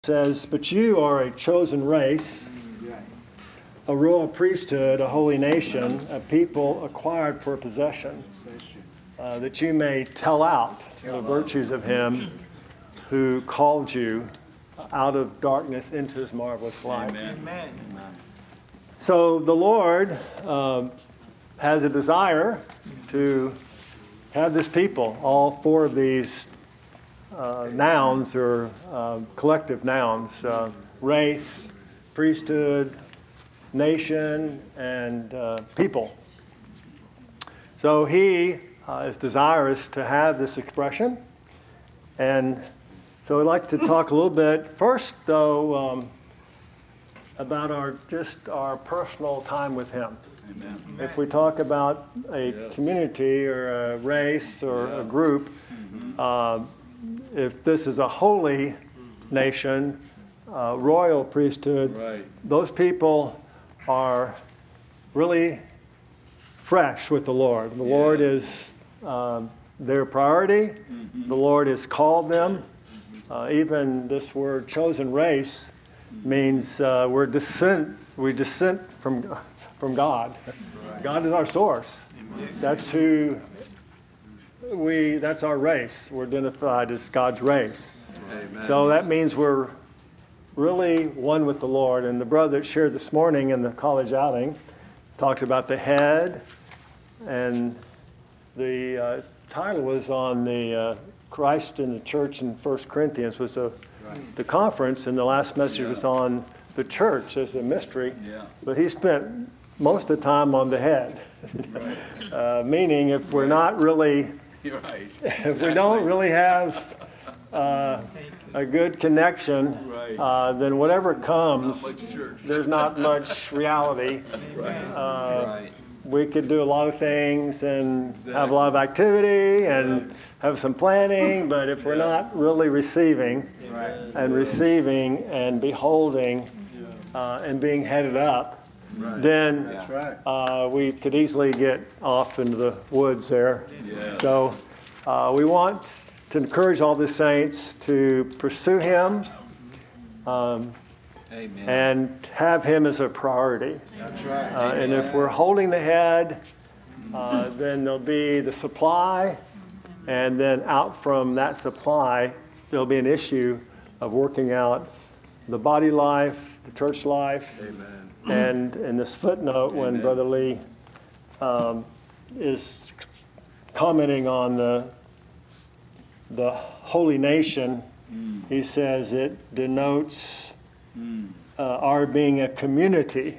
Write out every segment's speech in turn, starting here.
Says, but you are a chosen race, a royal priesthood, a holy nation, a people acquired for possession, that you may tell out the virtues of him who called you out of darkness into his marvelous light. Amen. So the Lord has a desire to have this people, all four of these nouns or collective nouns, race, priesthood, nation, and people. So he is desirous to have this expression. And so I'd like to talk a little bit first, though, about our personal time with him. Amen. If we talk about a community or a race or a group, if this is a holy nation, royal priesthood, Right. those people are really fresh with the Lord. The Lord is their priority. The Lord has called them. Even this word chosen race means we descend from God. Right. God is our source. That's that's our race. We're identified as God's race. Amen. So that means we're really one with the Lord. And the brother that shared this morning in the college outing talked about the head, and the title was on the Christ in the church in 1 Corinthians was the conference, and the last message was on the church as a mystery. Yeah. But he spent most of the time on the head, meaning if we're not really You're right. if we don't really have a good connection, Right. then whatever comes, Not much church. there's not much reality. Right. We could do a lot of things and have a lot of activity and have some planning, but if we're not really receiving and beholding and being headed up, then we could easily get off into the woods there. Yeah. So we want to encourage all the saints to pursue him Amen. and have him as a priority. That's right. And if we're holding the head, then there'll be the supply, and then out from that supply, there'll be an issue of working out the body life, the church life. Amen. And in this footnote, when Amen. Brother Lee is commenting on the holy nation, he says it denotes our being a community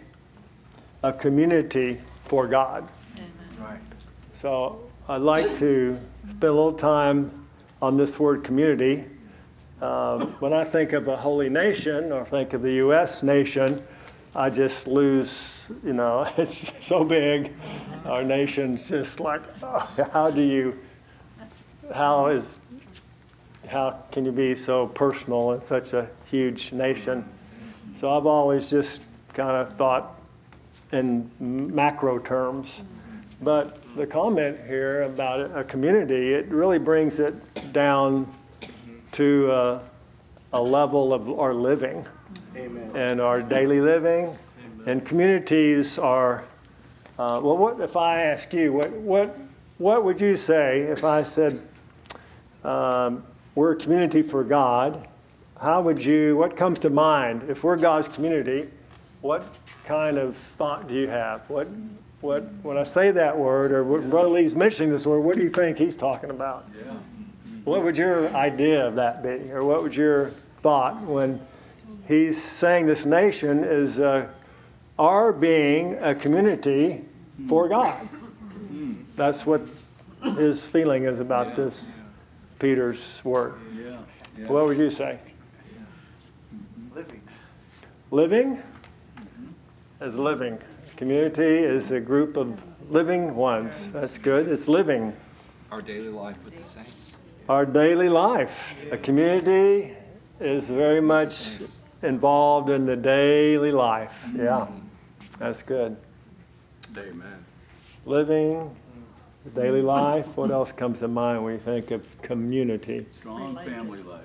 for God. Right. So I'd like to spend a little time on this word community. When I think of a holy nation or think of the U.S. nation, I just lose, it's so big. Our nation's just like, how can you be so personal in such a huge nation? So I've always just kind of thought in macro terms. But the comment here about a community, it really brings it down to a level of our living. Amen. And our daily living. Amen. And communities are, what if I ask you, what would you say if I said, we're a community for God? What comes to mind? If we're God's community, what kind of thought do you have? When I say that word, or when Brother Lee's mentioning this word, what do you think he's talking about? Yeah. What would your idea of that be? Or what would your thought when he's saying this nation is our being a community for God? That's what his feeling is about this Peter's word. Yeah. What would you say? Living. Living? As living. Community is a group of living ones. That's good. It's living. Our daily life with the saints. Our daily life. A community is very much involved in the daily life. Yeah, that's good. Amen. Living, daily life. What else comes to mind when you think of community? Strong family life.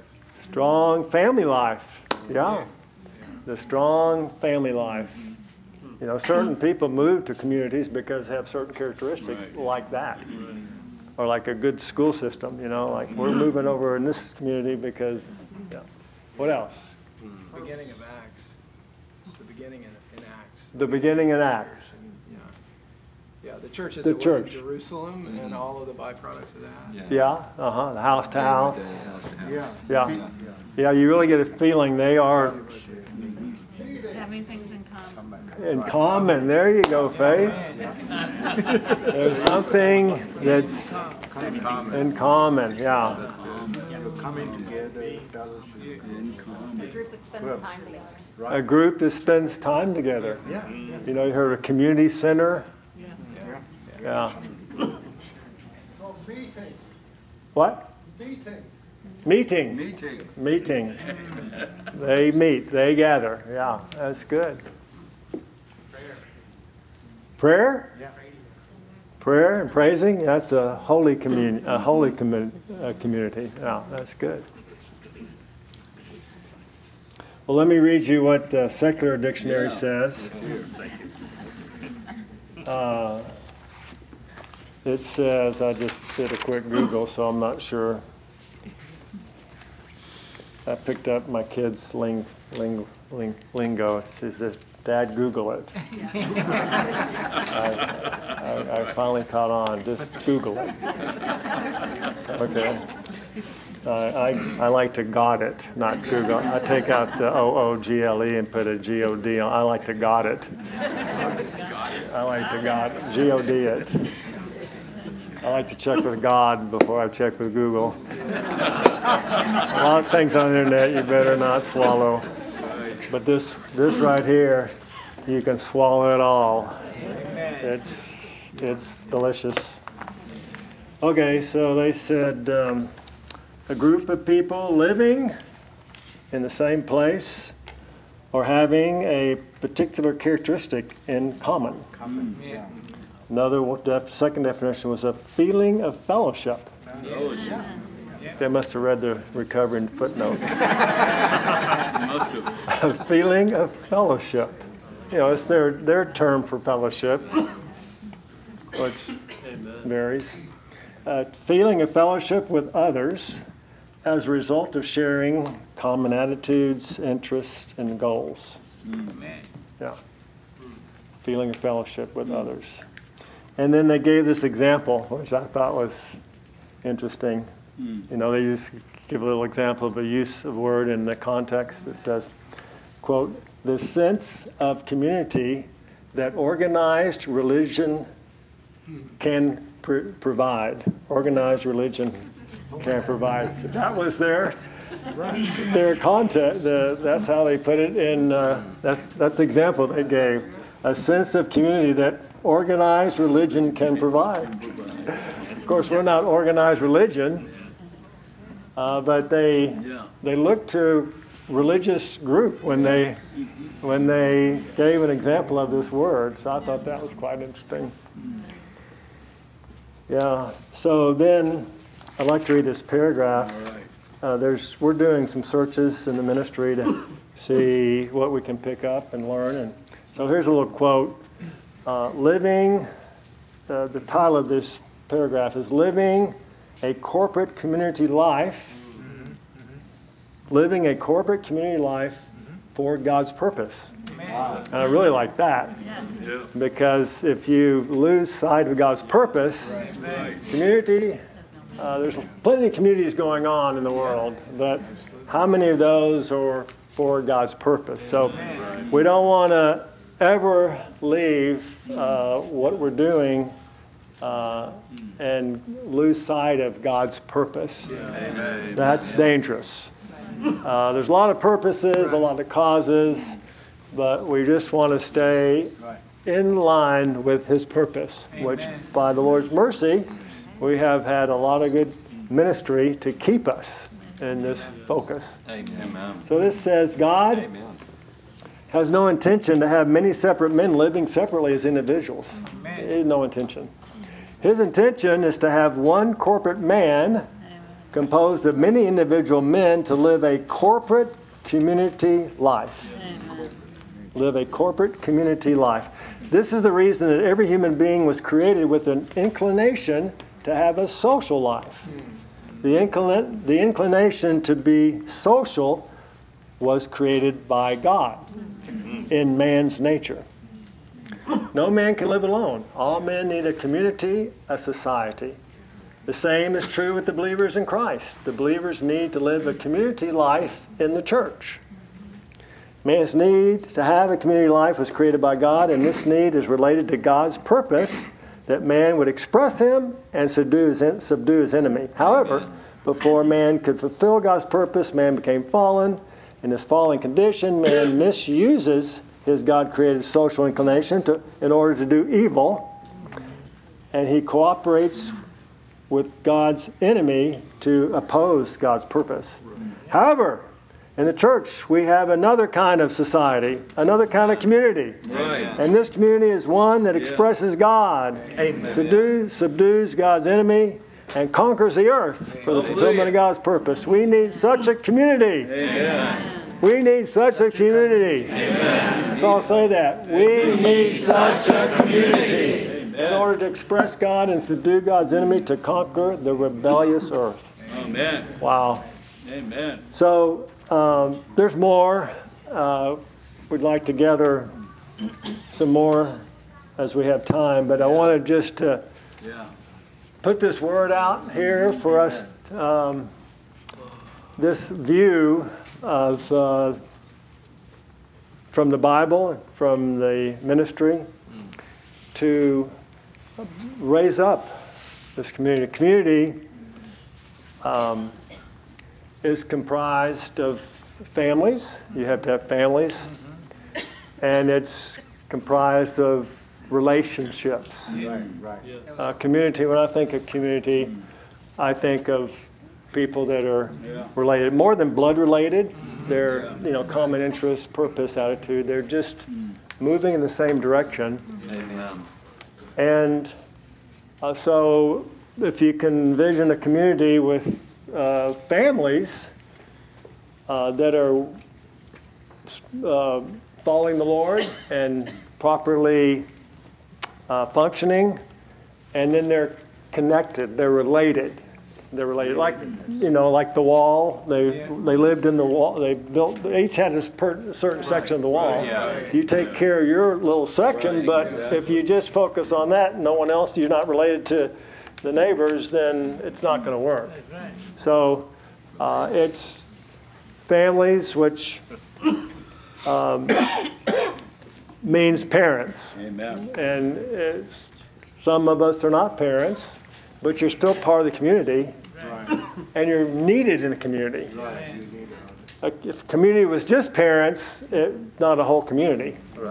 Strong family life. Yeah. The strong family life. You know, certain people move to communities because they have certain characteristics like that. Or like a good school system, you know, like we're moving over in this community because, yeah. What else? Beginning of Acts. The beginning in Acts. The beginning in Acts. Yeah, the church as The it was church. in Jerusalem and all of the byproducts of that. Yeah, the house to house. Yeah. Yeah. Yeah, you really get a feeling they are Having things in common. in common. There you go, Faith. There's something that's in common, yeah. Coming together, fellowship. A group that spends time together. A group that spends time together. You know, you heard of a community center? Yeah. What? Meeting. Meeting. They meet, they gather. Yeah, that's good. Prayer? Yeah. Prayer and praising, that's a holy community. Yeah, that's good. Well, let me read you what the Secular Dictionary says. It says, I just did a quick Google, so I'm not sure. I picked up my kids' lingo. It says, Dad, Google it. I finally caught on. Just Google it. Okay. I like to God it, not Google. I take out the OOGLE and put a GOD on. I like to God it. I like to GOD it. I like to check with God before I check with Google. A lot of things on the internet you better not swallow. But this right here, you can swallow it all. It's delicious. Okay, so they said a group of people living in the same place or having a particular characteristic in common. Another second definition was a feeling of fellowship. They must have read the recovering footnote. A feeling of fellowship. You know, it's their term for fellowship, which varies. A feeling of fellowship with others as a result of sharing common attitudes, interests, and goals. Yeah. Feeling of fellowship with others. And then they gave this example, which I thought was interesting. You know, they give a little example of a use of word in the context. It says, quote, the sense of community that organized religion can provide. Organized religion can provide. That was their content. That's how they put it in. That's the example they gave. A sense of community that organized religion can provide. Of course, we're not organized religion, but they looked to religious group when they gave an example of this word. So I thought that was quite interesting. Yeah. So then I'd like to read this paragraph. We're doing some searches in the ministry to see what we can pick up and learn. And so here's a little quote. The title of this paragraph is Living a Corporate Community Life. Living a corporate community life for God's purpose. And I really like that. Because if you lose sight of God's purpose, community, there's plenty of communities going on in the world, but how many of those are for God's purpose? So we don't want to ever leave what we're doing and lose sight of God's purpose. That's dangerous. There's a lot of purposes, a lot of causes, but we just want to stay in line with His purpose, which by the Lord's mercy, we have had a lot of good ministry to keep us in this focus. Amen. So this says, God has no intention to have many separate men living separately as individuals. He has no intention. His intention is to have one corporate man composed of many individual men to live a corporate community life. Amen. Live a corporate community life. This is the reason that every human being was created with an inclination to have a social life. The inclination to be social was created by God in man's nature. No man can live alone. All men need a community, a society. The same is true with the believers in Christ. The believers need to live a community life in the church. Man's need to have a community life was created by God, and this need is related to God's purpose that man would express him and subdue his enemy. However, before man could fulfill God's purpose, man became fallen. In this fallen condition, man misuses his God-created social inclination in order to do evil, and he cooperates with God's enemy to oppose God's purpose. However, in the church, we have another kind of society, another kind of community. Right. And this community is one that expresses God, subdues God's enemy, and conquers the earth for the fulfillment of God's purpose. We need such a community. Amen. We need such a community. Amen. So I'll say that. We need such a community in order to express God and subdue God's enemy to conquer the rebellious earth. Amen. Wow. Amen. So there's more. We'd like to gather some more as we have time, but I wanted just to put this word out here for us, this view of from the Bible, from the ministry, to raise up this community. Community is comprised of families. You have to have families. And it's comprised of relationships. Right. Community, when I think of community, I think of people that are related, more than blood related. They're, common interest, purpose, attitude. They're just moving in the same direction. Amen. And so if you can envision a community with families that are following the Lord and properly functioning, and then they're connected, they're related. They're related, like the wall. They lived in the wall. They each had a certain section of the wall. You take care of your little section, but if you just focus on that, and no one else, you're not related to the neighbors, then it's not going to work. So it's families, which means parents. Amen. And some of us are not parents, but you're still part of the community, and you're needed in the community. If community was just parents, it's not a whole community.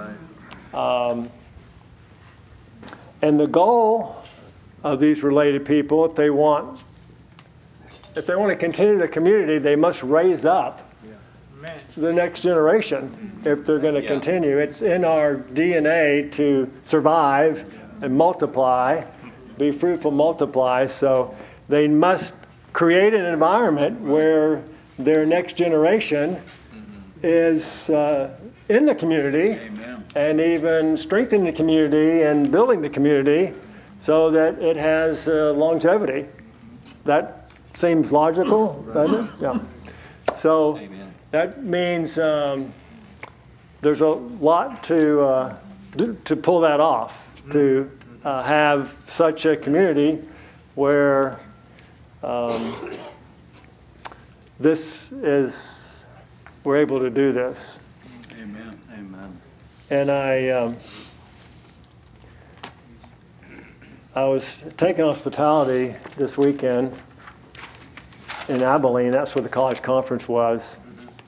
And the goal of these related people, if they want to continue the community, they must raise up the next generation if they're going to continue. It's in our DNA to survive and multiply, be fruitful, multiply. So they must create an environment where their next generation is in the community and even strengthening the community and building the community so that it has longevity. That seems logical, doesn't it? Yeah. So that means there's a lot to pull that off, to have such a community where we're able to do this. Amen. Amen. And I was taking hospitality this weekend in Abilene. That's where the college conference was.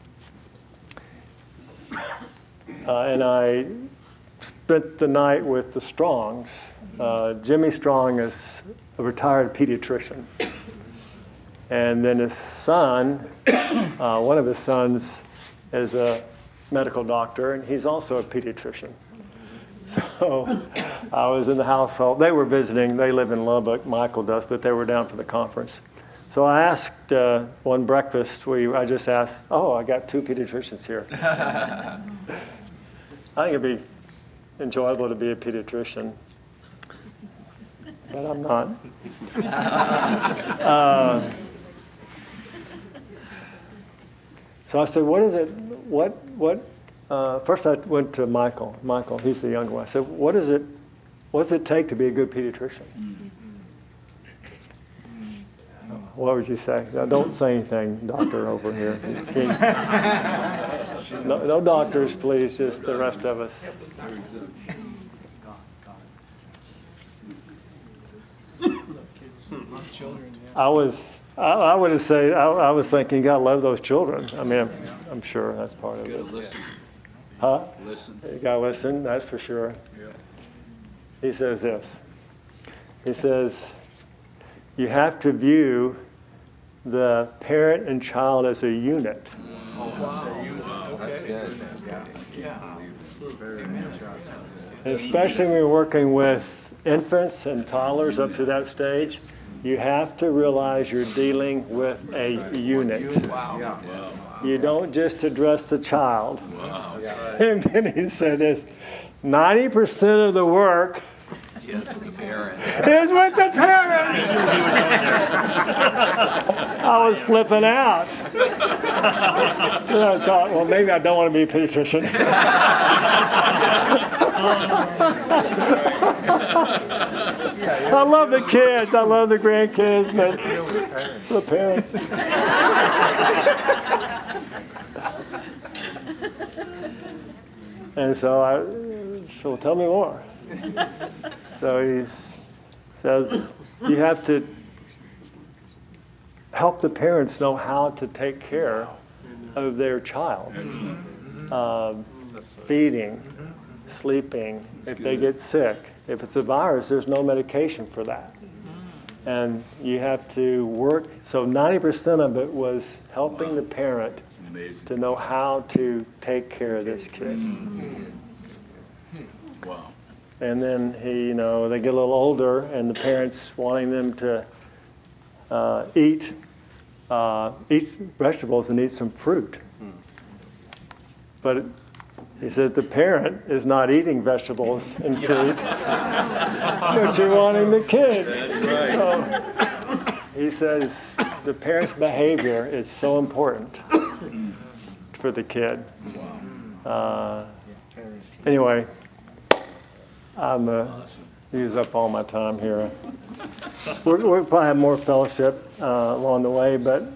And I spent the night with the Strongs. Jimmy Strong is a retired pediatrician. And then his son, one of his sons is a medical doctor, and he's also a pediatrician. So I was in the household. They were visiting. They live in Lubbock. Michael does, but they were down for the conference. So So I asked one breakfast, I just asked, I got 2 pediatricians here. I think it'd be enjoyable to be a pediatrician, but I'm not. So I said, what is it, first I went to Michael. Michael, he's the younger one. I said, what does it take to be a good pediatrician? What would you say? Now, don't say anything, doctor over here. No doctors, please, just the rest of us. Children, yeah. I would say, I was thinking, you gotta love those children. I mean, I'm sure that's part of You it. gotta listen. Huh? Listen. You gotta listen, that's for sure. Yeah. He says this. He says, you have to view the parent and child as a unit. That's good. And especially when you're working with infants and toddlers up to that stage, you have to realize you're dealing with a unit. Yeah. You don't just address the child. Wow. And then he said this, 90% of the work Yes, with the parents. is with the parents. I was flipping out. And I thought, well, maybe I don't want to be a pediatrician. I love the kids. I love the grandkids, but the parents. And so tell me more. So he says, you have to help the parents know how to take care of their child. Feeding, sleeping, if they get sick. If it's a virus, there's no medication for that. And you have to work, so 90% of it was helping the parent Amazing. to know how to take care of this kid. Wow. And then they get a little older, and the parents wanting them to eat vegetables and eat some fruit. But he says the parent is not eating vegetables and fruit, but you're wanting the kid. That's right. So he says the parent's behavior is so important for the kid. Anyway, I'm use up all my time here. We'll probably have more fellowship along the way, but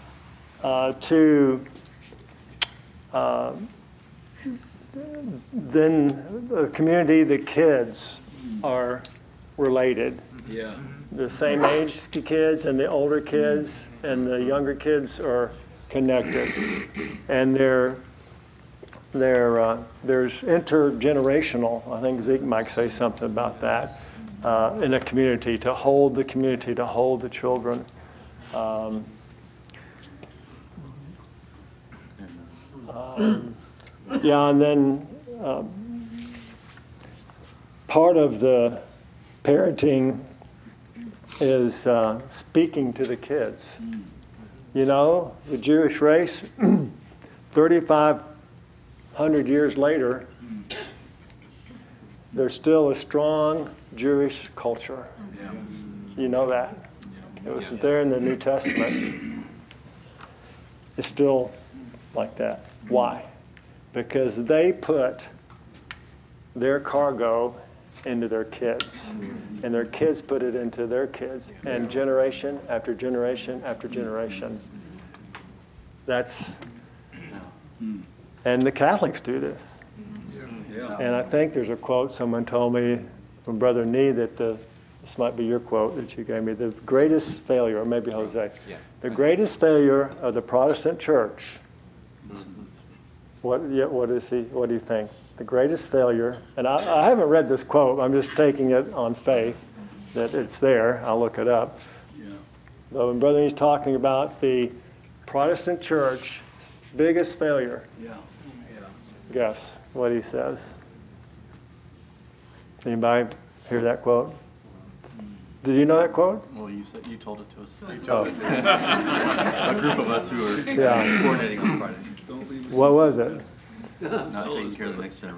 then the community, the kids are related. Yeah. The same age kids and the older kids and the younger kids are connected, and there's intergenerational. I think Zeke might say something about that in a community, to hold the community, to hold the children. And then part of the parenting is speaking to the kids. You know, the Jewish race, 3,500 years later, there's still a strong Jewish culture. Yeah. You know that. It was there in the New Testament. It's still like that. Why? Because they put their cargo into their kids, and their kids put it into their kids, and generation after generation after generation. That's, and the Catholics do this. Yeah. And I think there's a quote someone told me from Brother Nee that this might be your quote that you gave me, the greatest failure, or maybe Jose, the greatest failure of the Protestant church. What do you think? The greatest failure, and I haven't read this quote, I'm just taking it on faith that it's there, I'll look it up. Yeah. So when Brother Nee's talking about the Protestant church, biggest failure, Yeah. guess what he says? Anybody hear that quote? Did you know that quote? Well, you told it to us. Oh. A group of us who were Yeah. coordinating on Friday. What was it? Not taking care of the next generation.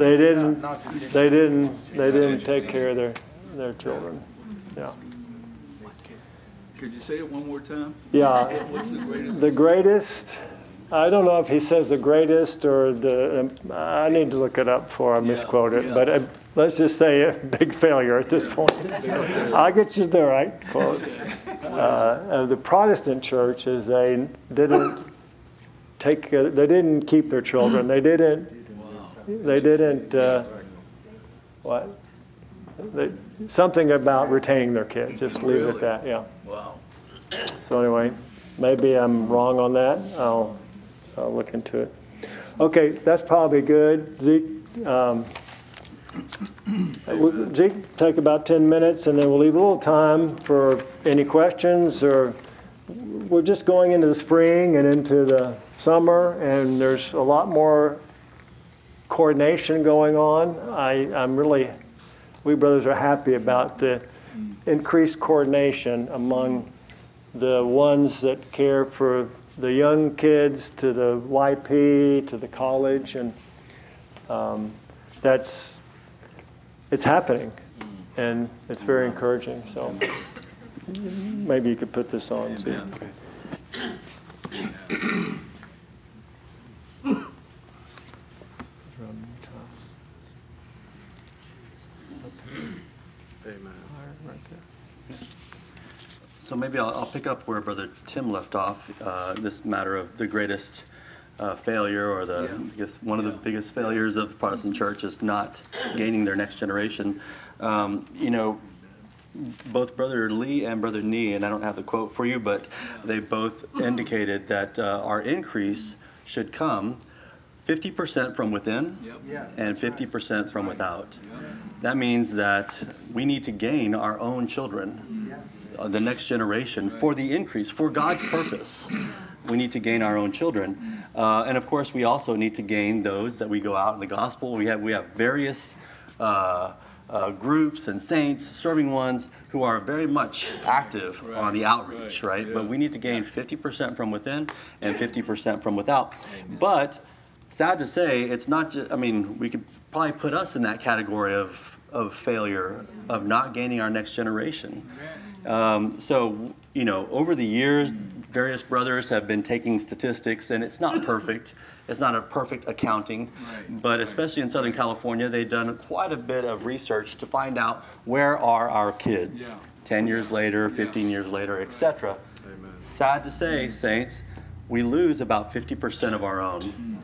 They didn't take care of their children. Yeah. Could you say it one more time? Yeah. What's the greatest? The greatest, I don't know if he says the greatest or I need to look it up before I misquote it, but let's just say a big failure at this point. I'll get you the right quote. The Protestant church is they didn't keep their children. They didn't, something about retaining their kids. Just leave it at that, yeah. Wow. So anyway, maybe I'm wrong on that. I'll look into it. Okay, that's probably good. Zeke, take about 10 minutes, and then we'll leave a little time for any questions. Or we're just going into the spring and into the summer, and there's a lot more coordination going on. We brothers are happy about the increased coordination among the ones that care for the young kids to the YP to the college, and it's happening, and it's very encouraging. So maybe you could put this on. Amen. So maybe I'll pick up where Brother Tim left off, this matter of the greatest failure, or I guess one of the biggest failures of the Protestant church is not gaining their next generation. Both Brother Lee and Brother Nee, and I don't have the quote for you, but they both indicated that our increase should come 50% from within and 50% from without. That means that we need to gain our own children, the next generation, for the increase, for God's purpose. We need to gain our own children. And of course, we also need to gain those that we go out in the gospel. We have various groups and saints, serving ones, who are very much active on the outreach, right? Yeah. But we need to gain 50% from within and 50% from without. But sad to say, it's not just, we could probably put us in that category of failure, of not gaining our next generation. Over the years, various brothers have been taking statistics, and it's not perfect. It's not a perfect accounting, but especially in Southern California, they've done quite a bit of research to find out where are our kids 10 years later, 15 years later, etc. Sad to say, saints, we lose about 50% of our own.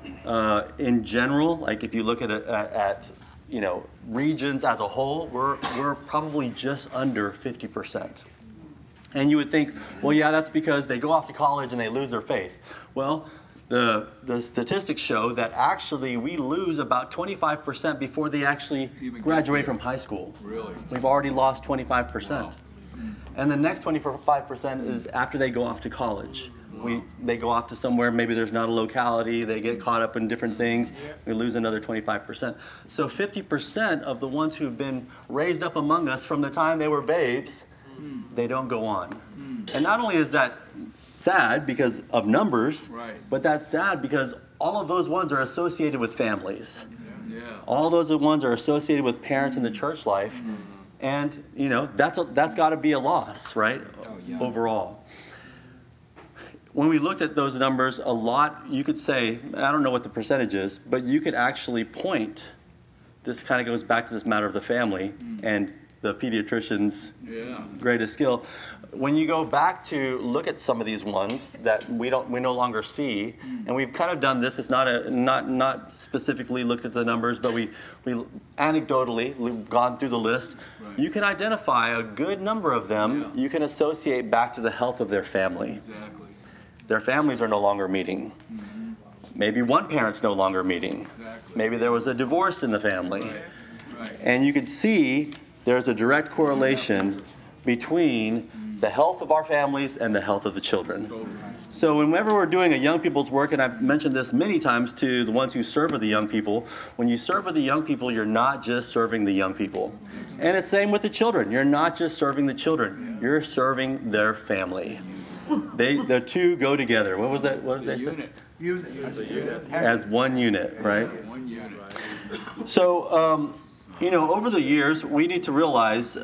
In general, like if you look at regions as a whole, we're probably just under 50%. And you would think, well, yeah, that's because they go off to college and they lose their faith. Well, the statistics show that actually we lose about 25% before they actually graduate from high school. Really? We've already lost 25%. Wow. And the next 25% is after they go off to college. They go off to somewhere, maybe there's not a locality, they get caught up in different things, we lose another 25%. So 50% of the ones who've been raised up among us from the time they were babes, they don't go on. And not only is that sad because of numbers, but that's sad because all of those ones are associated with families. All those ones are associated with parents in the church life. And, that's got to be a loss, right? Overall. When we looked at those numbers, a lot, you could say, I don't know what the percentage is, but you could actually point, this kind of goes back to this matter of the family and the pediatrician's greatest skill. When you go back to look at some of these ones that we no longer see, and we've kind of done this, it's not specifically looked at the numbers, but we anecdotally, we've gone through the list. You can identify a good number of them, you can associate back to the health of their family. Exactly. Their families are no longer meeting. Maybe one parent's no longer meeting. Maybe there was a divorce in the family. And you could see there's a direct correlation between the health of our families and the health of the children. So whenever we're doing a young people's work, and I've mentioned this many times to the ones who serve with the young people, when you serve with the young people, you're not just serving the young people. And it's the same with the children. You're not just serving the children. You're serving their family. The two go together. What was that? What did they say? Unit. As one unit, right? One unit. So, over the years, we need to realize,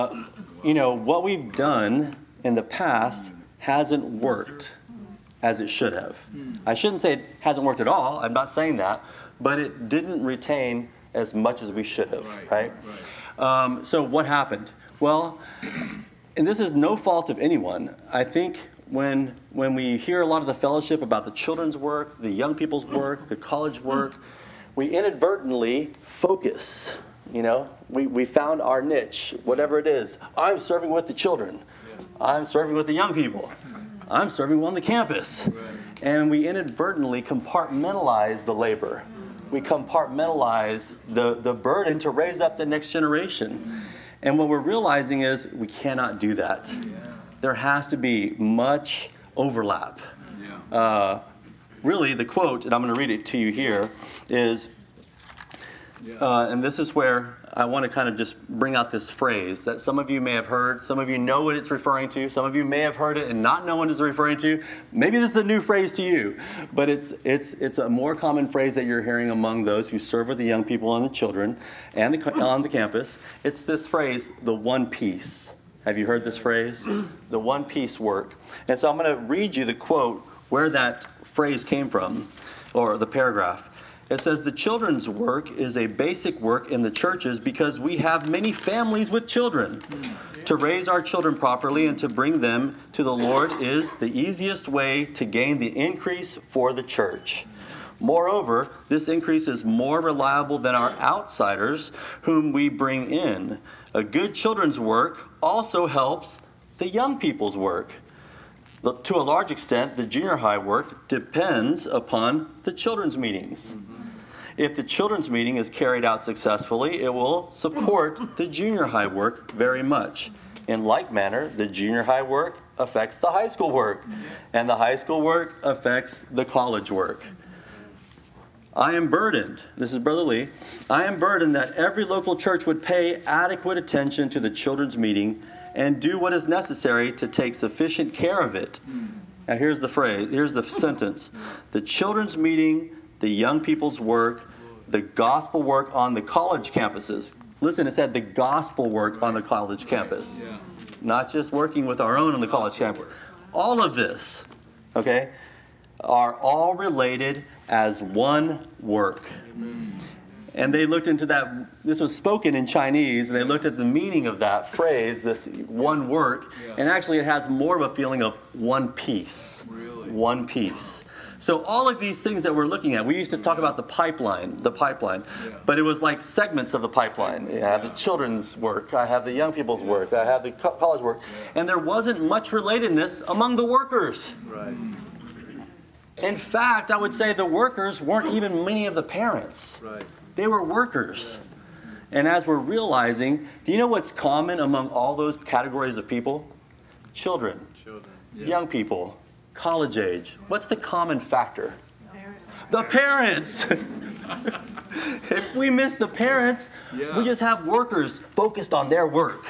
what we've done in the past hasn't worked as it should have. I shouldn't say it hasn't worked at all. I'm not saying that. But it didn't retain as much as we should have, right? So what happened? Well, and this is no fault of anyone. I think when we hear a lot of the fellowship about the children's work, the young people's work, the college work, we inadvertently focus. We found our niche, whatever it is. I'm serving with the children. I'm serving with the young people. I'm serving on the campus. And we inadvertently compartmentalize the labor. We compartmentalize the burden to raise up the next generation. And what we're realizing is we cannot do that. There has to be much overlap. Really, the quote, and I'm going to read it to you here, is, and this is where I want to kind of just bring out this phrase that some of you may have heard. Some of you know what it's referring to. Some of you may have heard it and not know what it's referring to. Maybe this is a new phrase to you, but it's a more common phrase that you're hearing among those who serve with the young people and the children and on the campus. It's this phrase, the one piece. Have you heard this phrase? The one piece work. And so I'm going to read you the quote where that phrase came from, or the paragraph. It says, the children's work is a basic work in the churches because we have many families with children. To raise our children properly and to bring them to the Lord is the easiest way to gain the increase for the church. Moreover, this increase is more reliable than our outsiders whom we bring in. A good children's work also helps the young people's work. To a large extent, the junior high work depends upon the children's meetings. If the children's meeting is carried out successfully, it will support the junior high work very much. In like manner, the junior high work affects the high school work, and the high school work affects the college work. I am burdened, this is Brother Lee, I am burdened that every local church would pay adequate attention to the children's meeting and do what is necessary to take sufficient care of it. Now here's the sentence. The children's meeting, the young people's work, the gospel work on the college campuses. Listen, it said the gospel work on the college campus. Not just working with our own on the college campus. All of this, okay, are all related as one work. And they looked into that, this was spoken in Chinese, and they looked at the meaning of that phrase, this one work, and actually it has more of a feeling of one piece. Really? One piece. So all of these things that we're looking at, we used to talk about the pipeline, but it was like segments of the pipeline. I have the children's work, I have the young people's work, I have the college work, and there wasn't much relatedness among the workers. Right. In fact, I would say the workers weren't even many of the parents. Right. They were workers. And as we're realizing, do you know what's common among all those categories of people? Children, young people, college age. What's the common factor? The parents. If we miss the parents, we just have workers focused on their work.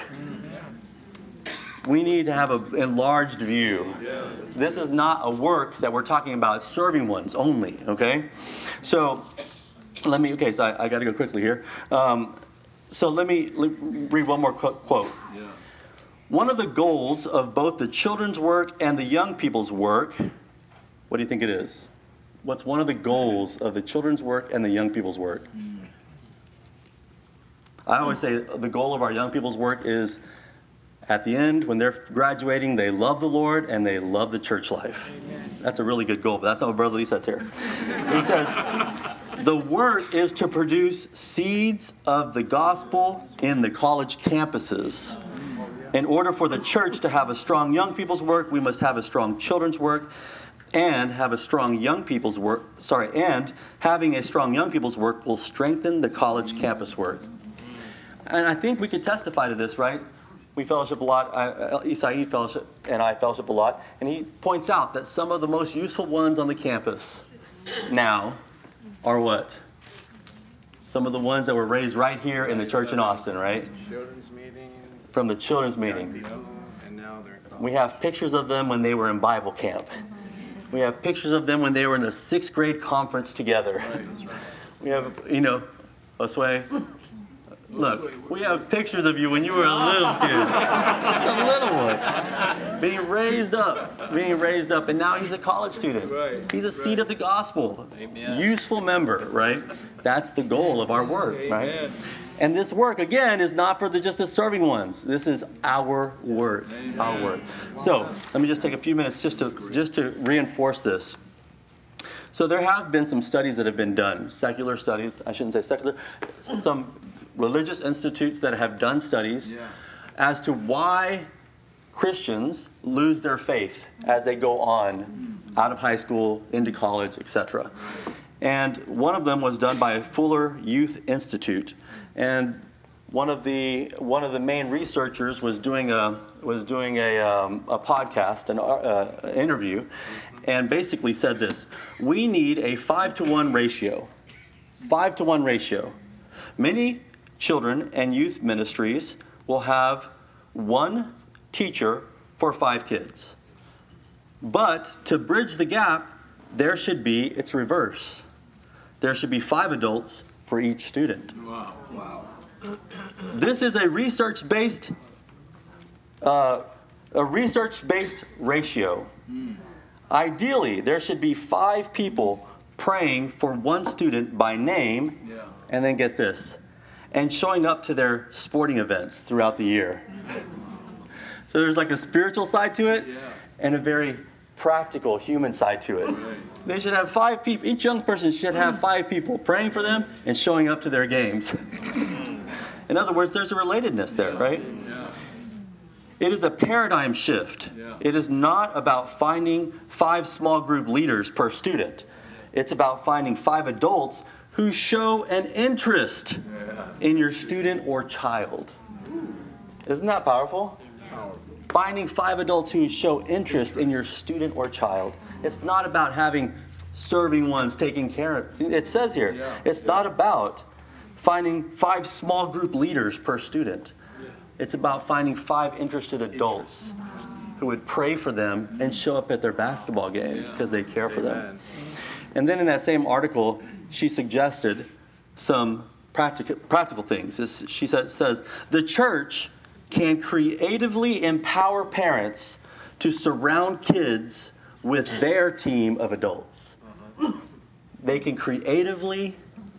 We need to have an enlarged view. This is not a work that we're talking about serving ones only, okay? So so I got to go quickly here. So let me read one more quote. One of the goals of both the children's work and the young people's work, what do you think it is? What's one of the goals of the children's work and the young people's work? I always say the goal of our young people's work is at the end, when they're graduating, they love the Lord and they love the church life. That's a really good goal, but that's not what Brother Lee says here. He says, the work is to produce seeds of the gospel in the college campuses. In order for the church to have a strong young people's work, we must have a strong children's work and have a strong young people's work. And having a strong young people's work will strengthen the college campus work. And I think we could testify to this, right? we fellowship a lot. Isai fellowship and I fellowship a lot, and he points out that some of the most useful ones on the campus now are what? Some of the ones that were raised right here in the church in Austin, right? Children's meeting. From the children's meeting. People, and now they're in college. We have pictures of them when they were in Bible camp. We have pictures of them when they were in the 6th grade conference together. We have, Osway. Look, we have pictures of you when you were a little kid. Just a little one. Being raised up. And now he's a college student. Right. He's a seed of the gospel. Amen. Useful member, right? That's the goal of our work, right? Amen. And this work, again, is not for just the serving ones. This is our work. Amen. Our work. So let me just take a few minutes just to reinforce this. So there have been some studies that have been done, secular studies. I shouldn't say secular. Some religious institutes that have done studies as to why Christians lose their faith as they go on out of high school, into college, etc. And one of them was done by Fuller Youth Institute. And one of the main researchers was doing a podcast, an interview, and basically said this: we need a 5-to-1 ratio. 5-to-1 ratio. Many children and youth ministries will have one teacher for 5 kids. But to bridge the gap, it's reverse. There should be 5 adults for each student. Wow. This is a research-based ratio. Ideally, there should be 5 people praying for one student by name, and then get this, and showing up to their sporting events throughout the year. So there's like a spiritual side to it, and a very practical human side to it. They should have 5 people. Each young person should have 5 people praying for them and showing up to their games. In other words, there's a relatedness there, right? It is a paradigm shift. It is not about finding 5 small group leaders per student. It's about finding 5 adults who show an interest in your student or child. Isn't that powerful? Finding 5 adults who show interest in your student or child. It's not about having serving ones taking care of. It says here, it's not about finding 5 small group leaders per student. It's about finding 5 interested adults who would pray for them and show up at their basketball games because they care for them. And then in that same article, she suggested some practical things. She says, the church can creatively empower parents to surround kids with their team of adults. They can creatively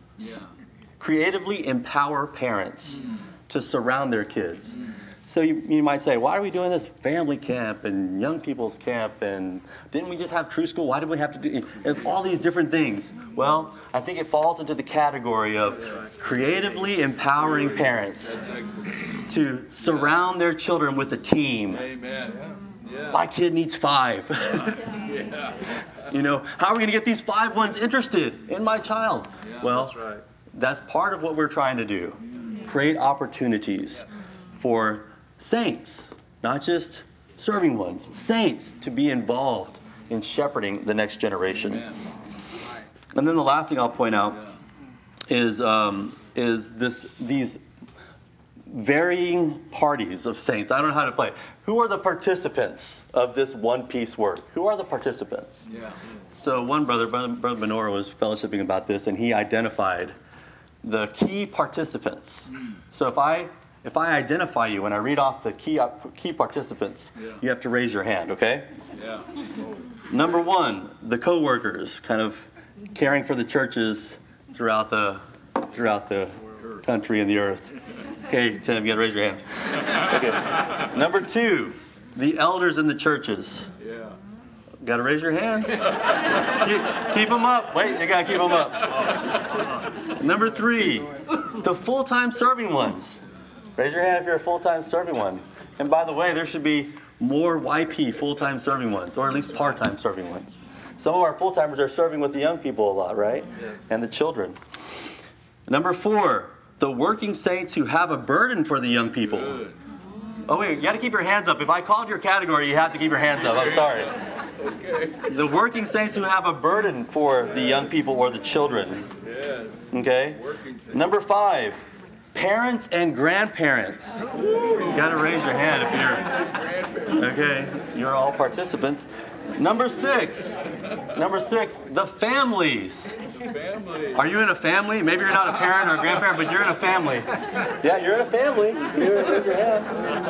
empower parents to surround their kids. So you might say, why are we doing this family camp and young people's camp, and didn't we just have True School? Why did we have to do there's all these different things? Well, I think it falls into the category of creatively empowering parents to surround their children with a team. Amen. My kid needs 5. How are we going to get these 5 ones interested in my child? Well, that's part of what we're trying to do. Create opportunities for saints, not just serving ones, saints to be involved in shepherding the next generation. And then the last thing I'll point out is these varying parties of saints. I don't know how to play. Who are the participants of this one-piece work? Who are the participants? So one brother Benora, was fellowshipping about this, and he identified the key participants. So if I identify you when I read off the key participants, you have to raise your hand, okay? Number 1, the co-workers, kind of caring for the churches throughout the country and the earth. Okay, Tim, you gotta raise your hand. Okay. Number 2, the elders in the churches. Gotta raise your hands. Keep them up. Wait, you gotta keep them up. Number 3, the full-time serving ones. Raise your hand if you're a full-time serving one. And by the way, there should be more YP full-time serving ones, or at least part-time serving ones. Some of our full-timers are serving with the young people a lot, right? And the children. Number 4, the working saints who have a burden for the young people. Oh wait, you got to keep your hands up. If I called your category, you have to keep your hands up. I'm sorry. The working saints who have a burden for the young people or the children. Yes. Okay? Number 5, parents and grandparents. You got to raise your hand if you're... Okay, you're all participants. Number 6, the families. Family. Are you in a family? Maybe you're not a parent or a grandparent, but you're in a family. Yeah, you're in a family. Raise your hand.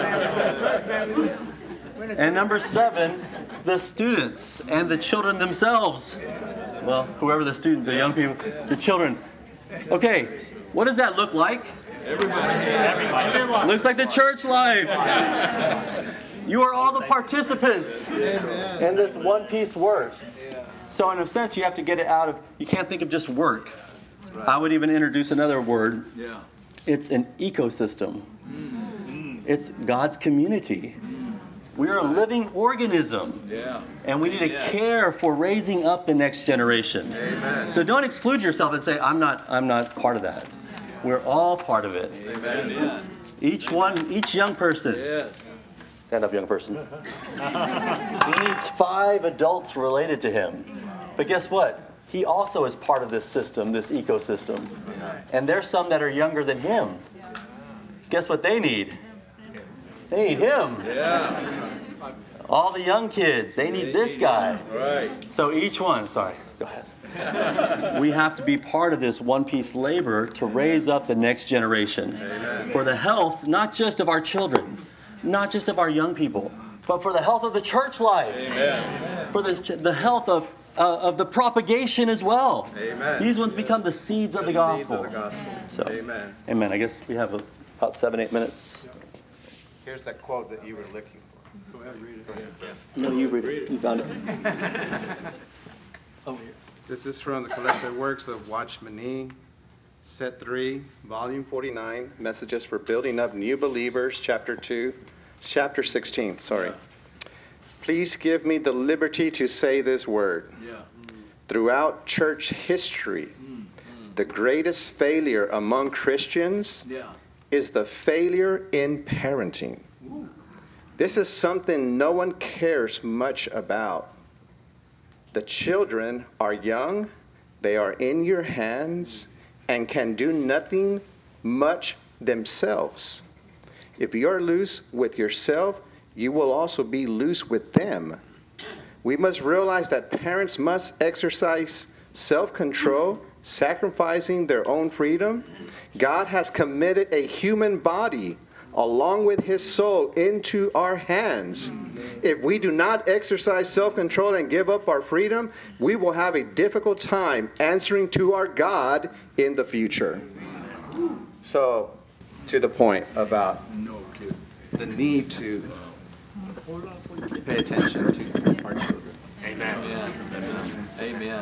And number 7, the students and the children themselves. Well, whoever the students, the young people, the children. Okay, what does that look like? Everybody. Looks like the church life. You are all the participants in this one-piece work. So in a sense, you have to get it out of, you can't think of just work. I would even introduce another word. Yeah. It's an ecosystem. It's God's community. We are a living organism. Yeah. And we need to care for raising up the next generation. Amen. So don't exclude yourself and say, I'm not part of that. We're all part of it. Amen. Each young person. Yes. Stand up, young person. He needs 5 adults related to him. But guess what? He also is part of this system, this ecosystem. And there's some that are younger than him. Guess what they need? They need him. Yeah. All the young kids, they need this guy. Right. So each one, sorry, go ahead. We have to be part of this one-piece labor to raise up the next generation. For the health, not just of our children, not just of our young people, but for the health of the church life. Amen. For the health of the propagation as well. Amen. These ones become the seeds of the gospel. Seeds of the gospel. So, Amen. amen. I guess we have about 7-8 minutes. Here's that quote that you were looking for. Go ahead and read it. No, you read it. You found it. This is from the Collected Works of Watchman Nee, Set 3, Volume 49, Messages for Building Up New Believers, Chapter 16, sorry. Please give me the liberty to say this word. Yeah. Throughout church history, the greatest failure among Christians Yeah. is the failure in parenting. This is something no one cares much about. The children are young, they are in your hands, and can do nothing much themselves. If you are loose with yourself, you will also be loose with them. We must realize that parents must exercise self-control, sacrificing their own freedom. God has committed a human body along with his soul into our hands. If we do not exercise self-control and give up our freedom, we will have a difficult time answering to our God in the future. So, to the point about the need to pay attention to our children. Amen. Amen.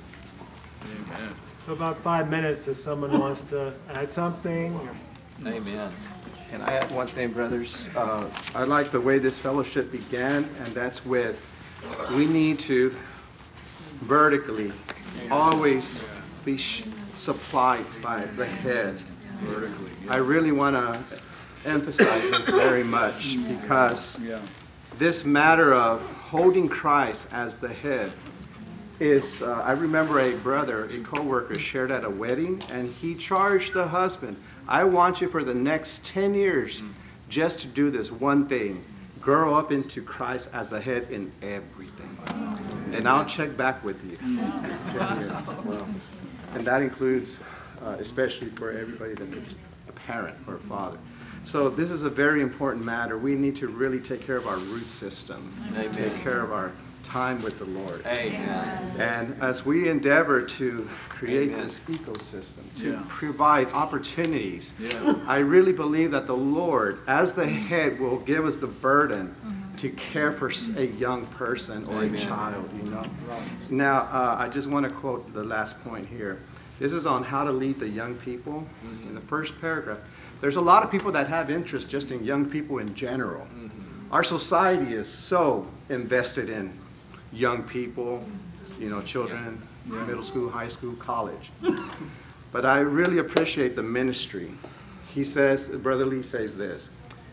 About 5 minutes if someone wants to add something. Amen. Can I add one thing, brothers? I like the way this fellowship began, and that's with we need to vertically always be supplied by the head. Vertically. I really want to emphasize this very much because this matter of holding Christ as the head is, I remember a brother, a co-worker shared at a wedding, and he charged the husband, I want you for the next 10 years just to do this one thing, grow up into Christ as the head in everything. And I'll check back with you in 10 years. Well, and that includes, especially for everybody that's a parent or a father. So this is a very important matter. We need to really take care of our root system, take care of our time with the Lord. Amen. And as we endeavor to create this ecosystem, to provide opportunities, I really believe that the Lord, as the head, will give us the burden to care for a young person or a child, you know. Now, I just want to quote the last point here. This is on how to lead the young people. In the first paragraph, there's a lot of people that have interest just in young people in general. Our society is so invested in young people, you know, children, middle school, high school, college. But I really appreciate the ministry. He says, Brother Lee says this,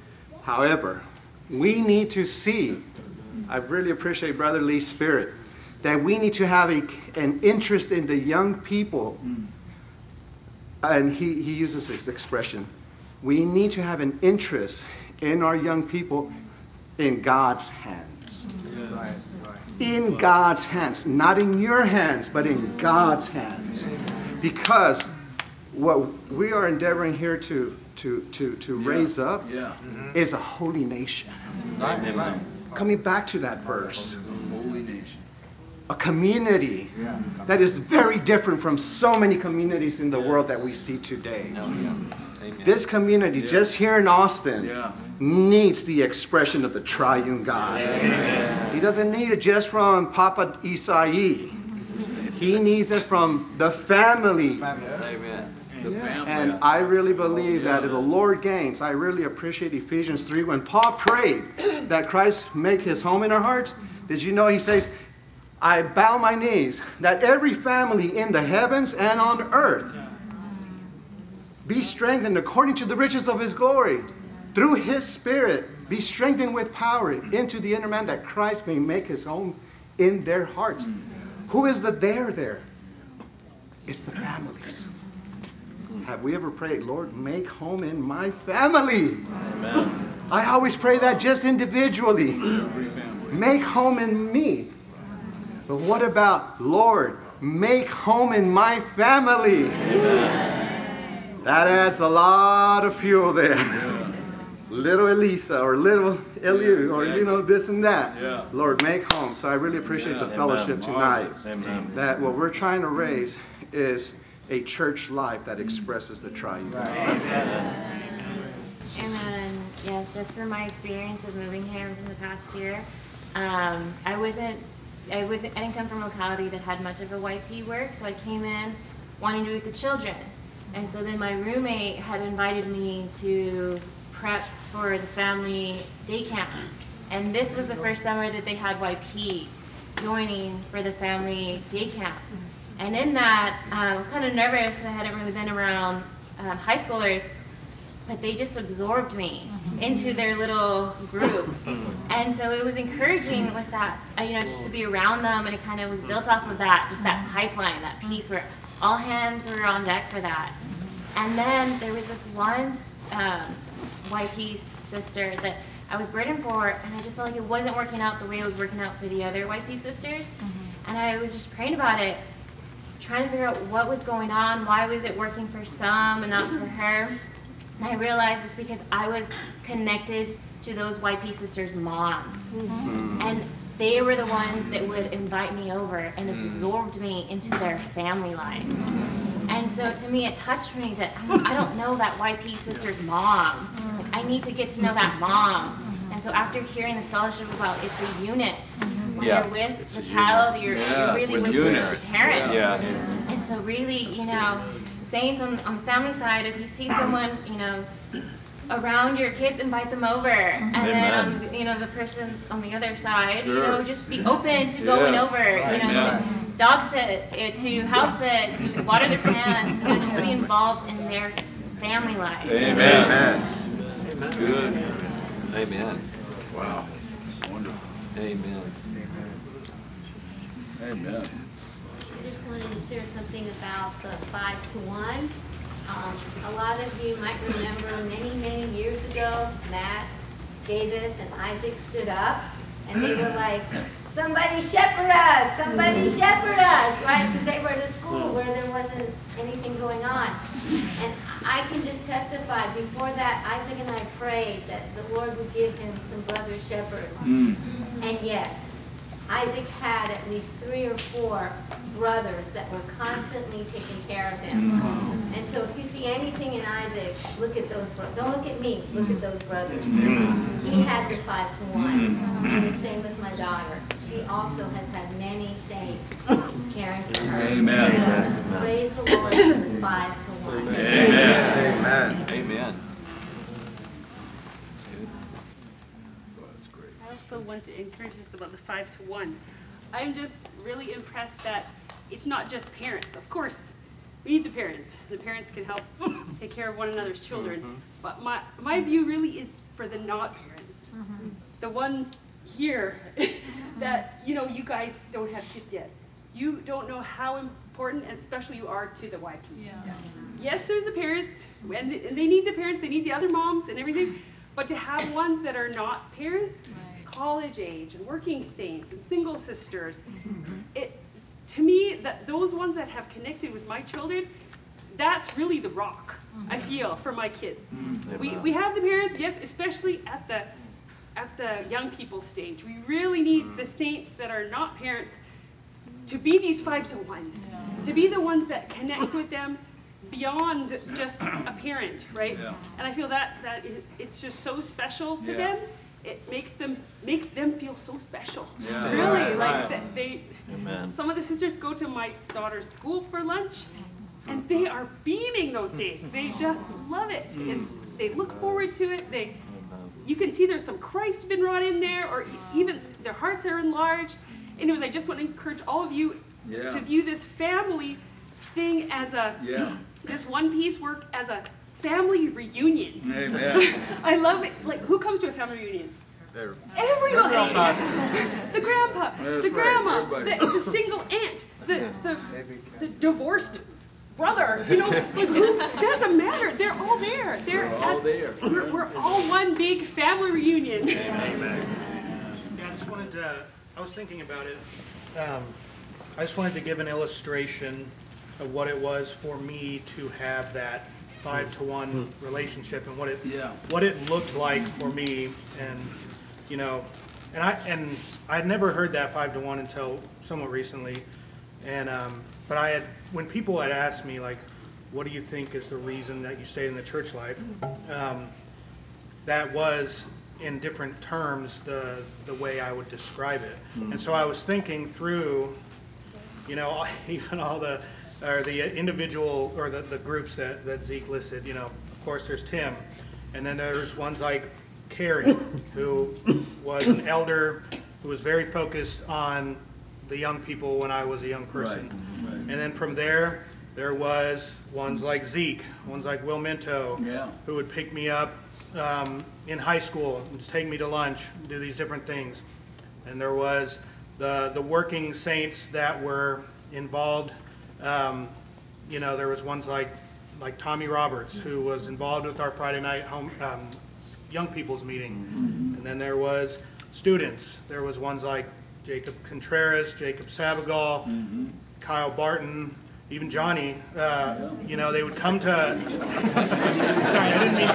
However, we need to see, I really appreciate Brother Lee's spirit, that we need to have an interest in the young people. And he uses this expression. We need to have an interest in our young people in God's hands. Right. In God's hands. Not in your hands, but in God's hands. Because what we are endeavoring here to raise up is a holy nation. Amen. Coming back to that verse. Holy nation. A community that is very different from so many communities in the world that we see today. Amen. This community just here in Austin needs the expression of the triune God. He doesn't need it just from Papa Isai. He needs it from the family. Amen. The family. And I really believe that if the Lord gains, I really appreciate Ephesians 3 when Paul prayed that Christ make his home in our hearts. Did you know he says, I bow my knees that every family in the heavens and on earth be strengthened according to the riches of his glory. Through his spirit, be strengthened with power into the inner man that Christ may make his home in their hearts. Who is the there? It's the families. Have we ever prayed, Lord, make home in my family? Amen. I always pray that just individually. Every family. Make home in me. But what about, Lord, make home in my family? Amen. That adds a lot of fuel there. Yeah. Little Elisa or little Eliu or, this and that. Yeah. Lord, make home. So I really appreciate the fellowship tonight. Amen. That what we're trying to raise is a church life that expresses the triune. And yes, just from my experience of moving here within the past year, I didn't come from a locality that had much of a YP work, so I came in wanting to be with the children. And so then my roommate had invited me to prep for the family day camp. And this was the first summer that they had YP joining for the family day camp. And in that, I was kind of nervous because I hadn't really been around high schoolers, but they just absorbed me into their little group. And so it was encouraging with that, just to be around them, and it kind of was built off of that, just that pipeline, that piece where all hands were on deck for that. And then there was this one YP sister that I was burdened for, and I just felt like it wasn't working out the way it was working out for the other YP sisters. And I was just praying about it, trying to figure out what was going on, why was it working for some and not for her. And I realized it's because I was connected to those YP sisters' moms. And they were the ones that would invite me over and absorbed me into their family life. And so to me, it touched me that I don't know that YP sister's mom. Like, I need to get to know that mom. And so after hearing this fellowship about it's a unit, when you're with the child, you're really with the parent. And so really, saints on the family side, if you see someone, around your kids, invite them over. And then, the person on the other side, just be open to going over, to dog sit, to house sit, to water their plants, just be involved in their family life. Amen. Good. Amen. Wow. Wonderful. Amen. Amen. I just wanted to share something about the 5 to 1. A lot of you might remember many years ago, Matt, Davis, and Isaac stood up, and they were like, somebody shepherd us, right? Because they were at a school where there wasn't anything going on. And I can just testify, before that, Isaac and I prayed that the Lord would give him some brother shepherds. And yes, Isaac had at least 3 or 4 brothers that were constantly taking care of him. And so if you see anything in Isaac, look at those brothers. Don't look at me, look at those brothers. He had the 5 to 1. And the same with my daughter. She also has had many saints caring for her. Amen. So, praise the Lord for the 5 to 1. Amen. Amen. I also want to encourage this about the 5 to 1. I'm just really impressed that it's not just parents. Of course, we need the parents. The parents can help take care of one another's children. But my view really is for the not parents. The ones here that, you know, you guys don't have kids yet. You don't know how important, and especially you are to the YP. Yes, there's the parents, and they need the parents, they need the other moms and everything, but to have ones that are not parents, college age, and working saints, and single sisters, to me, those ones that have connected with my children, that's really the rock, I feel, for my kids. We have the parents, yes, especially at the young people stage. We really need the saints that are not parents to be these 5 to 1, to be the ones that connect with them beyond just a parent, right? And I feel that it's just so special to them. It makes them feel so special. Really, like they. Some of the sisters go to my daughter's school for lunch, and they are beaming those days. They just love it. They look forward to it. You can see there's some Christ been wrought in there, or even their hearts are enlarged. Anyways, I just want to encourage all of you to view this family thing as this One Piece work as a family reunion. Amen. I love it. Like, who comes to a family reunion? Everybody. The grandpa, the grandma, the single aunt, the divorced brother. You know, like, who doesn't matter. They're all there. We're all one big family reunion. Amen. Yeah, I was thinking about it. I just wanted to give an illustration of what it was for me to have that 5 to 1 relationship, and what it looked like for me. And you know, and I'd never heard that 5 to 1 until somewhat recently. And but when people had asked me, like, what do you think is the reason that you stayed in the church life, that was in different terms the way I would describe it. And so I was thinking through, you know, even all the individual or the groups that Zeke listed. You know, of course there's Tim, and then there's ones like Carrie, who was an elder who was very focused on the young people when I was a young person. And then from there was ones like Zeke, ones like Will Minto, who would pick me up in high school and just take me to lunch, do these different things. And there was the working saints that were involved. You know, there was ones like Tommy Roberts, who was involved with our Friday night home young people's meeting. And then there was students. There was ones like Jacob Contreras, Jacob Sabagal, Kyle Barton, even Johnny. You know, they would come to. Sorry, I didn't mean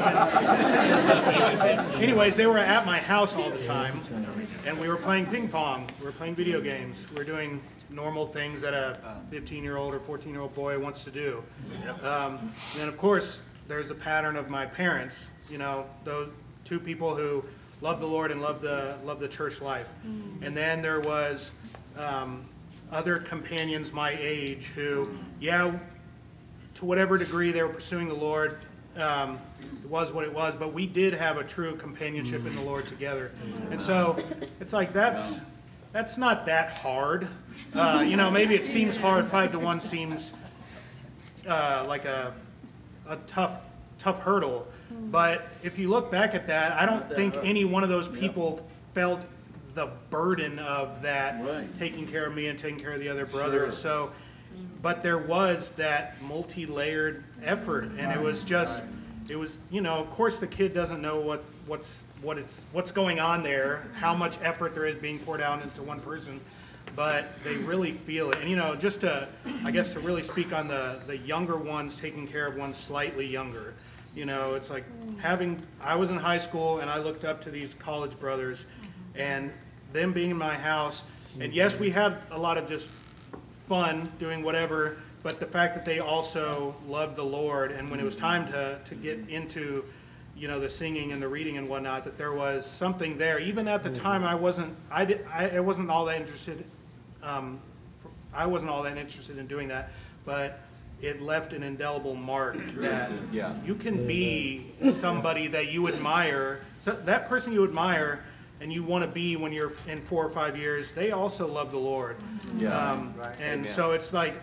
to say even. Anyways, they were at my house all the time, and we were playing ping pong. We were playing video games. We were doing normal things that a 15-year-old or 14-year-old boy wants to do. And then, of course, there's a pattern of my parents. You know, those two people who love the Lord and love the church life. And then there was other companions my age who, to whatever degree they were pursuing the Lord, it was what it was, but we did have a true companionship in the Lord together. And so it's like that's not that hard. You know, maybe it seems hard. 5 to 1 seems like a tough hurdle. But if you look back at that, I don't think any one of those people felt the burden of that, taking care of me and taking care of the other brothers. So, but there was that multi-layered effort, and it was you know, of course the kid doesn't know what's going on there, how much effort there is being poured out into one person, but they really feel it. And you know, just to really speak on the younger ones taking care of ones slightly younger. You know, it's like I was in high school and I looked up to these college brothers and them being in my house. And yes, we had a lot of just fun doing whatever, but the fact that they also loved the Lord, and when it was time to get into, you know, the singing and the reading and whatnot, that there was something there. Even at the time, I wasn't all that interested. I wasn't all that interested in doing that, but it left an indelible mark that you can be somebody that you admire. So that person you admire and you want to be when you're in 4 or 5 years, they also love the Lord. And so it's like,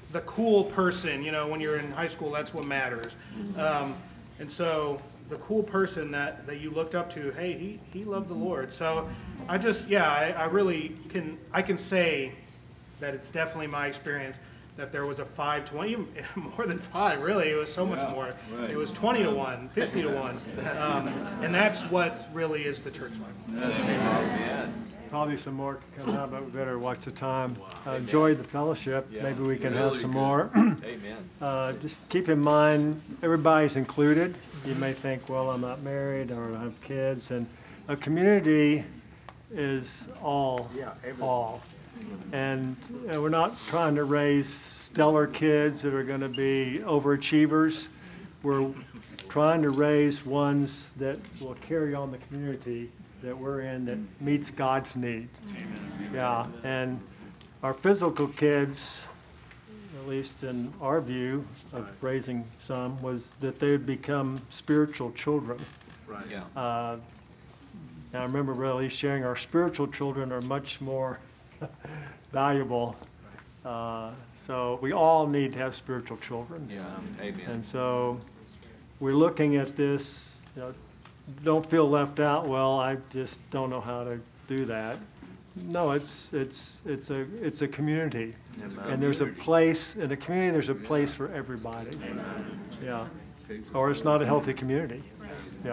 the cool person. You know, when you're in high school, that's what matters. And so the cool person that you looked up to, hey, he loved the Lord. So I just, I really can say that it's definitely my experience that there was a 5 to 1, even more than 5, really. It was so much more. Right. It was 20 to 1, 50 to 1. And that's what really is the church life. Amen. Probably some more to come out, but we better watch the time. Enjoy the fellowship. Yeah, Maybe we can really have some good. more. Amen. Just keep in mind, everybody's included. You may think, well, I'm not married or I have kids. And a community is all. And we're not trying to raise stellar kids that are going to be overachievers. We're trying to raise ones that will carry on the community that we're in that meets God's needs. Yeah, and our physical kids, at least in our view of raising some, was that they would become spiritual children. Right. Yeah. Now I remember really sharing our spiritual children are much more valuable. So we all need to have spiritual children. Yeah. Amen. And so we're looking at this, don't feel left out. Well, I just don't know how to do that. No, it's a community, and there's a place in a community. There's a place for everybody. Yeah, or it's not a healthy community. Yeah,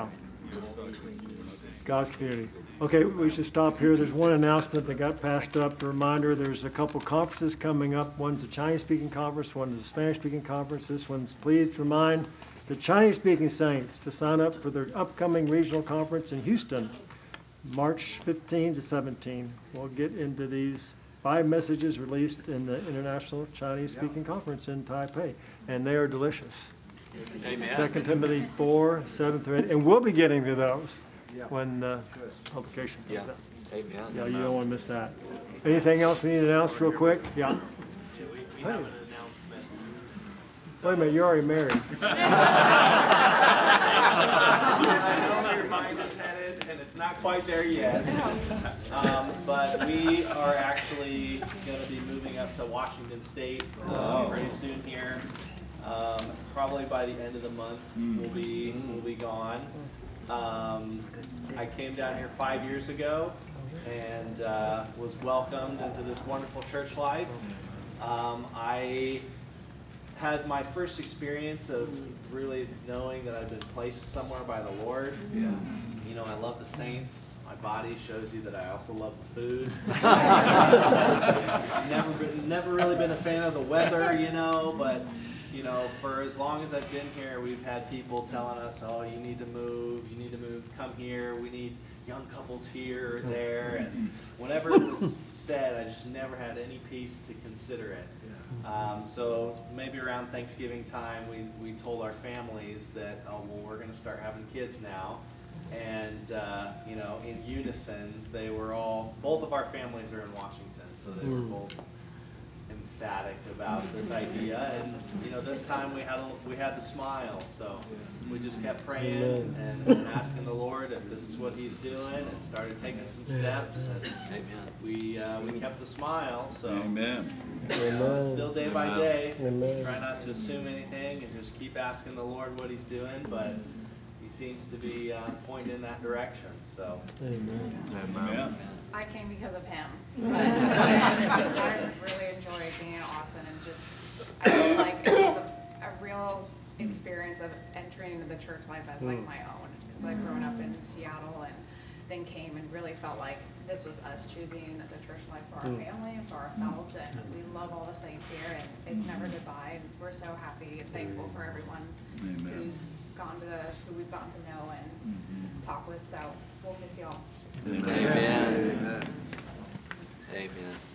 God's community. Okay, we should stop here. There's one announcement that got passed up. A reminder: there's a couple conferences coming up. One's a Chinese-speaking conference. One is a Spanish-speaking conference. This one's please remind the Chinese-speaking saints to sign up for their upcoming regional conference in Houston, March 15 to 17. We'll get into these 5 messages released in the International Chinese-Speaking Conference in Taipei, and they are delicious. Amen. 2 Timothy 4, 7 through 8, and we'll be getting to those when the publication comes out. Amen. Yeah, you don't want to miss that. Anything else we need to announce real quick? Yeah. We have an announcement. Wait a minute, you're already married. I know where your mind is headed, and it's not quite there yet. But we are actually going to be moving up to Washington State pretty soon here. Probably by the end of the month, we'll be gone. I came down here 5 years ago and was welcomed into this wonderful church life. I had my first experience of really knowing that I've been placed somewhere by the Lord. Yeah. You know, I love the saints. My body shows you that I also love the food. never really been a fan of the weather, but for as long as I've been here, we've had people telling us, oh, you need to move, come here, we need young couples here or there, and whenever it was said, I just never had any peace to consider it. So maybe around Thanksgiving time, we told our families that, oh, well, we're going to start having kids now. And, in unison, they were both of our families are in Washington, so they were both emphatic about this idea. And, this time we had the smile, so we just kept praying and asking the Lord if this is what He's doing, and started taking some steps. And we kept the smile, so Amen. it's still day by day. Try not to assume anything and just keep asking the Lord what He's doing, but He seems to be pointing in that direction. So. Amen. I came because of him, but I really enjoyed being in Austin, and I feel like it was a real experience of entering into the church life as like my own, because I've grown up in Seattle and then came and really felt like this was us choosing the church life for our family and for ourselves, and we love all the saints here, and it's never goodbye, and we're so happy and thankful for everyone who's who we've gotten to know and talk with, so we'll miss y'all. Amen. Amen.